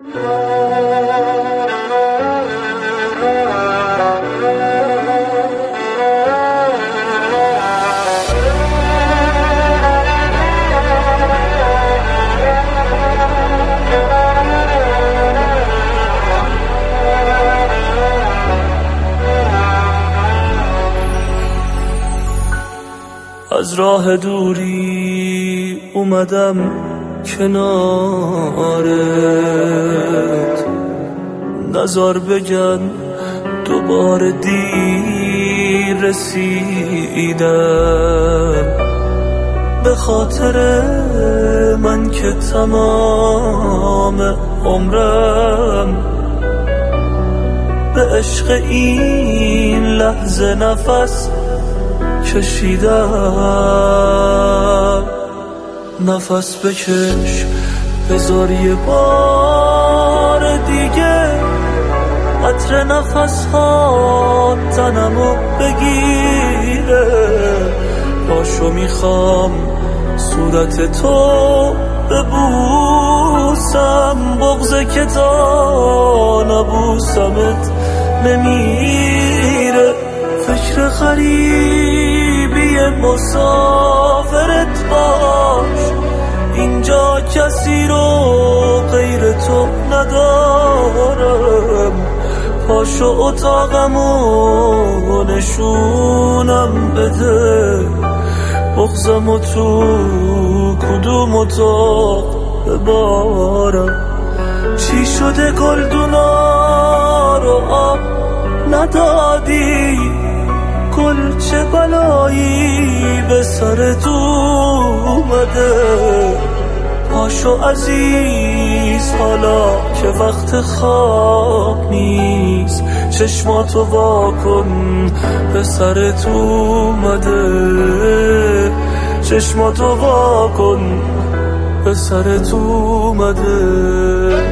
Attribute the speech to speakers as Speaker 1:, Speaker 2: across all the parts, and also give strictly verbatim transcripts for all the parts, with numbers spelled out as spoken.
Speaker 1: از راه دوری اومدم کنارت، نزار بگن دوباره دیر رسیدم. به خاطر من که تمام عمرم به عشق این لحظه نفس کشیدم. نفس بکش بذار یه بار دیگه عطر نفس ها تنمو بگیره. پاشو میخوام صورت تو ببوسم، بغضه که تا نبوسمت نمیره. فکر غریبی مسافرت باش، اینجا کسی رو غیر تو ندارم. پاشو اتاقمو نشونم بده، بغضمو تو کدوم اتاق ببارم. چی شده گلدونا رو آب ندادی؟ گل چه بلایی به سرت اومده؟ پاشو عزیز حالا که وقت خواب نیست، چشماتو وا کن به سرت اومده. چشماتو وا کن به سرت اومده.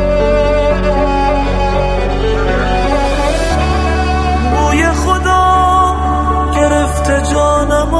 Speaker 1: جانم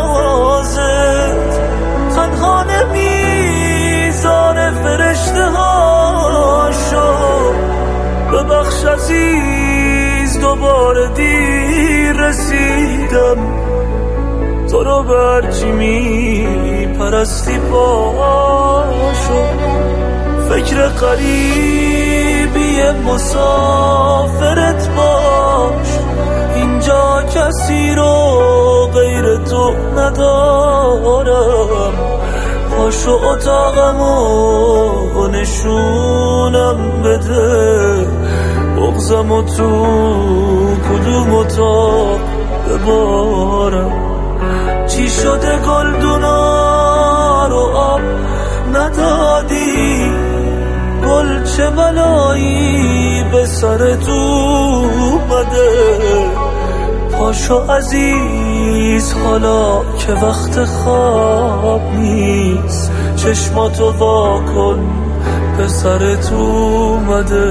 Speaker 1: آزد تنها نمیذاره فرشته هاشو. ببخش عزیز دوباره دیر رسیدم، تو رو برچی میپرستی پاشو. فکر قریبی مسافرت باش، اینجا کسی رو غیر تو ندارم. پاشو اتاقمو نشونم بده، بغضمو تو کدوم اتاق ببارم. چی شده گلدونا رو آب ندادی؟ گل چه بلایی به سرت اومده؟ پاشو عزیز حالا که وقت خواب نیست، چشماتو وا کن به سرت اومده.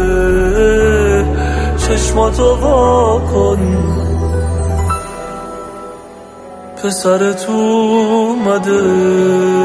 Speaker 1: چشماتو وا کن به سرت اومده.